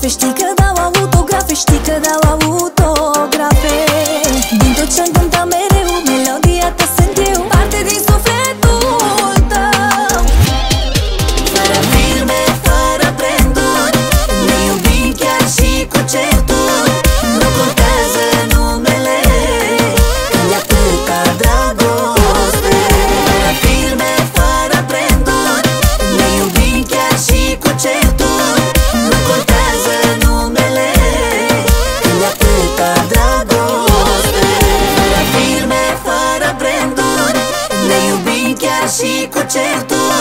fotografe, știi că dau autografe, știi că dau autografe. Din tot ce-am cântat mereu, melodia ta sunt eu, parte din sufletul tău. Fără firme, fără branduri, ne iubim chiar și cu certuri. Nu contează numele, când e atâta dragoste. Fără firme, fără branduri, ne iubim chiar și cu certuri. Nu contează numele, când e atâta dragoste. Fără firme, fără branduri, ne iubim chiar și cu certuri.